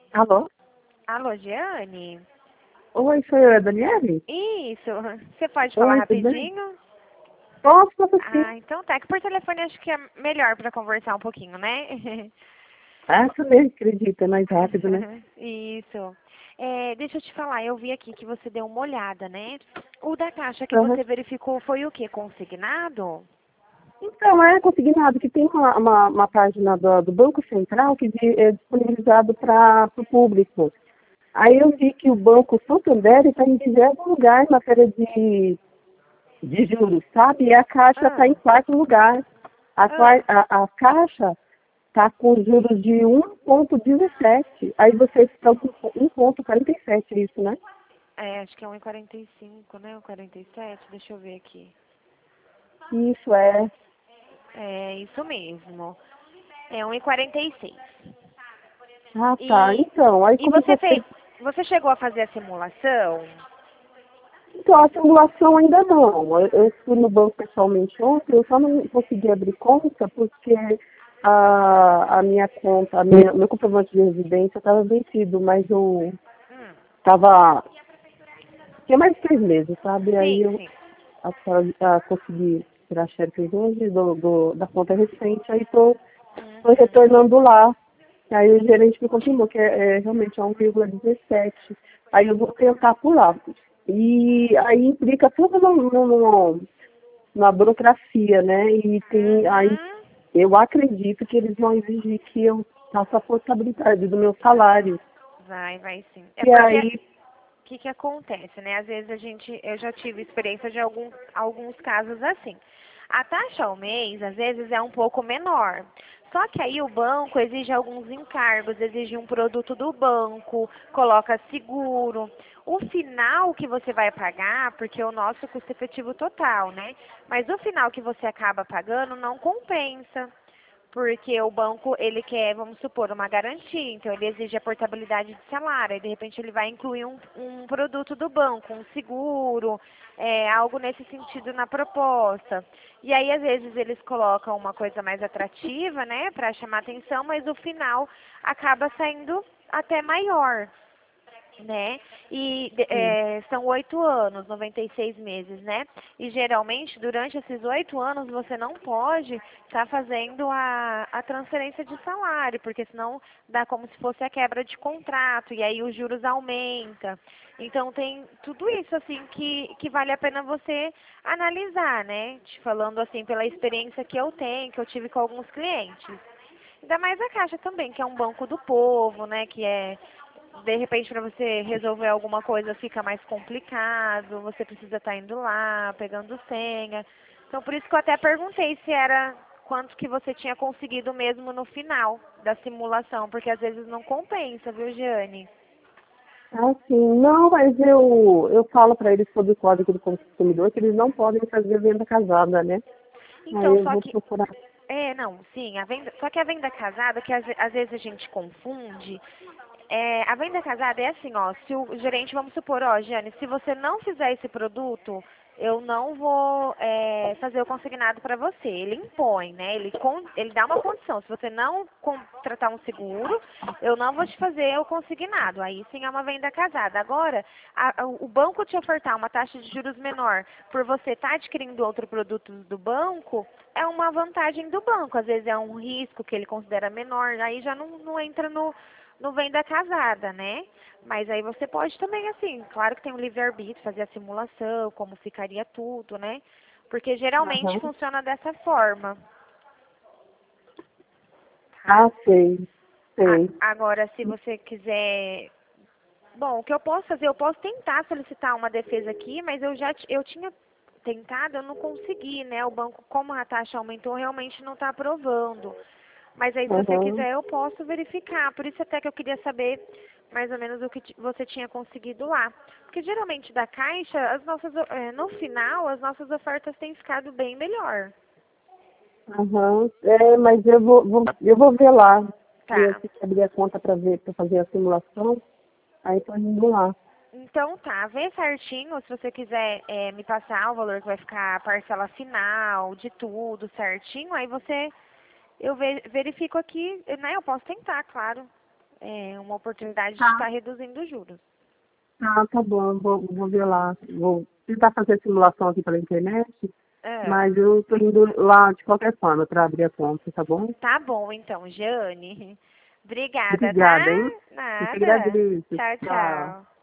Alô? Alô, Giane? Oi, sou a Daniele? Isso. Você pode falar Oi, tudo bem? rapidinho? Posso sim. Ah, então tá. Que por telefone acho que é melhor para conversar um pouquinho, né? Ah, também acredita, é mais rápido, né? Isso. Deixa eu te falar, eu vi aqui que você deu uma olhada, né? O da taxa que Aham. você verificou foi o quê? Consignado? Então, é consignado que tem uma página do Banco Central que é disponibilizado para o público. Aí eu vi que o Banco Santander está em 20º lugar na matéria de juros, sabe? E a Caixa está em Ah, 4º lugar. ah. A Caixa está com juros de 1,17. Aí vocês estão com 1,47, isso, né? Acho que é 1,45, né? 1,47, deixa eu ver aqui. Isso é. É isso mesmo. É 1,46. Ah, tá. E, Então, aí e como você fez, você. você chegou a fazer a simulação? Então, a simulação ainda não. Eu fui no banco pessoalmente ontem, eu só não consegui abrir conta porque a minha conta, meu comprovante de residência estava vencido, mas eu Hum, estava. Tinha mais de 3 meses, sabe? Aí sim, eu sim. consegui tirar cheques hoje da conta recente, aí tô Uhum. retornando lá. Aí o gerente me confirmou que realmente é 1,17. Aí eu vou tentar por lá. E aí implica tudo na burocracia, né? E tem aí Uhum. eu acredito que eles vão exigir que eu faça a portabilidade do meu salário. Vai sim. É E porque aí, o que acontece, né? Às vezes eu já tive experiência de alguns casos assim. A taxa ao mês, às vezes, é um pouco menor. Só que aí o banco exige alguns encargos, exige um produto do banco, coloca seguro. O final que você vai pagar, porque o nosso custo efetivo total, né? Mas o final que você acaba pagando não compensa. Porque o banco, ele quer, vamos supor, uma garantia, então ele exige a portabilidade de salário, e de repente ele vai incluir um produto do banco, um seguro, algo nesse sentido na proposta. E aí, às vezes, eles colocam uma coisa mais atrativa, né, para chamar atenção, mas o final acaba saindo até maior, né? E sim. são 8 anos, 96 meses, né? E geralmente durante esses 8 anos você não pode estar fazendo a transferência de salário, porque senão dá como se fosse a quebra de contrato e aí os juros aumenta. Então tem tudo isso assim que vale a pena você analisar, né? Te falando assim pela experiência que eu tenho, que eu tive com alguns clientes. Ainda mais a Caixa também, que é um banco do povo, né? Que de repente para você resolver alguma coisa fica mais complicado, você precisa estar indo lá, pegando senha. Então por isso que eu até perguntei se era quanto que você tinha conseguido mesmo no final da simulação, porque às vezes não compensa, viu, Giane? Assim, não, mas eu falo para eles sobre o Código do Consumidor que eles não podem fazer venda casada, né? Aí Então, eu só vou que procurar. não, sim, só que a venda casada, que às vezes a gente confunde, a venda casada é assim, ó, se o gerente, vamos supor, ó, Jane, se você não fizer esse produto, eu não vou fazer o consignado para você. Ele impõe, né? Ele dá uma condição. Se você não contratar um seguro, eu não vou te fazer o consignado. Aí sim é uma venda casada. Agora, o banco te ofertar uma taxa de juros menor por você estar adquirindo outro produto do banco, é uma vantagem do banco. Às vezes é um risco que ele considera menor, aí já não entra no venda casada, né? Mas aí você pode também, assim, claro que tem um livre-arbítrio, fazer a simulação, como ficaria tudo, né? Porque geralmente Aham. funciona dessa forma, tá? Ah, sei, sei. Agora, se você quiser. Bom, o que eu posso fazer, eu posso tentar solicitar uma defesa aqui, mas eu tinha tentado, eu não consegui, né? O banco, como a taxa aumentou, realmente não está aprovando. Mas aí, se você Aham. quiser, eu posso verificar. Por isso até que eu queria saber mais ou menos o que você tinha conseguido lá. Porque geralmente da Caixa, no final, as nossas ofertas têm ficado bem melhor. Aham. É, mas eu vou ver lá. Eu Tá. tenho que abrir a conta para ver, para fazer a simulação. Aí tô indo lá. Então tá, vê certinho, se você quiser me passar o valor que vai ficar a parcela final, de tudo certinho, aí eu verifico aqui, né? Eu posso tentar, claro. uma oportunidade de Tá. estar reduzindo os juros. Ah, tá bom, vou ver lá. Vou tentar fazer a simulação aqui pela internet, Ah, mas eu tô indo lá de qualquer forma para abrir a conta, tá bom? tá bom, então, Jeane. Obrigada, tá? Obrigada, hein? Eu que Nada. agradeço. Tchau, Tchau. tchau.